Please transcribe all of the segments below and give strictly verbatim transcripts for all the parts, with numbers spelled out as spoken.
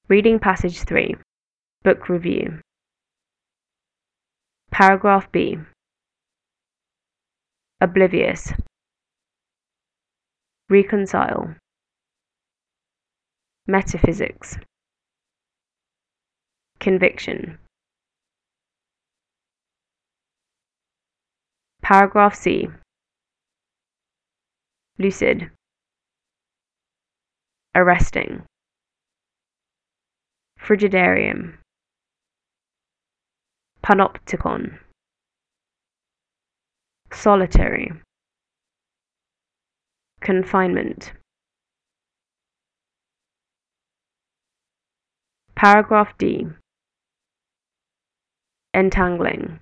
Reading Passage three. Book Review. Paragraph B. Oblivious. Reconcile. Metaphysics. Conviction. Paragraph C. Lucid. Arresting. Frigidarium. Panopticon. Solitary. Confinement. Paragraph D. Entangling.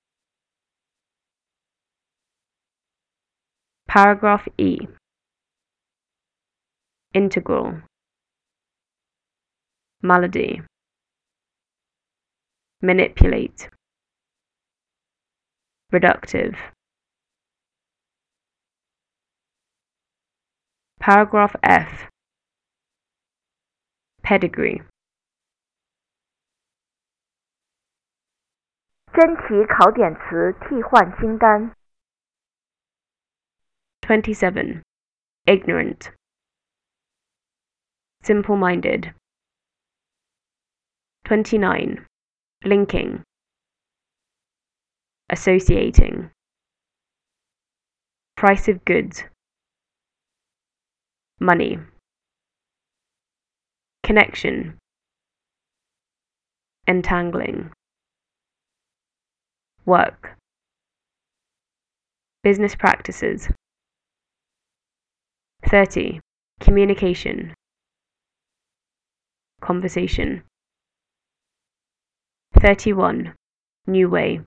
Paragraph E. Integral. Malady. Manipulate. Reductive. Paragraph F. Pedigree. 真题考点词替换清单 twenty-seven. Ignorant. Simple-minded. twenty-nine. Linking. Associating. Price of goods. Money. Connection. Entangling. Work. Business practices. thirty. Communication. Conversation. thirty-one. New way.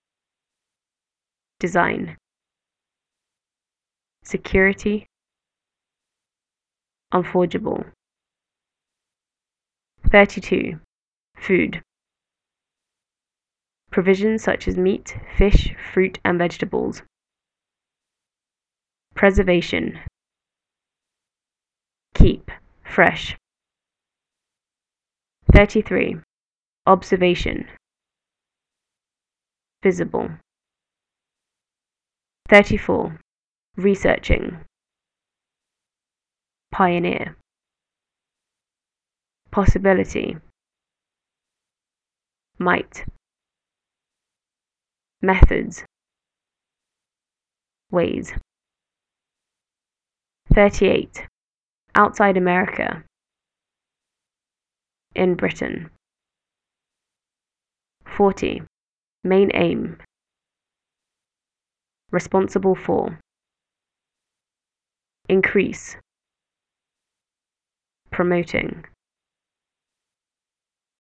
Design. Security. Unforgeable. thirty-two. Food. Provisions such as meat, fish, fruit, and vegetables. Preservation. Keep. Fresh. thirty-three. Observation. Visible. thirty-four. Researching. Pioneer. Possibility. Might. Methods. Ways. thirty-eight. Outside America. In Britain. forty. Main aim. Responsible for. Increase. Promoting.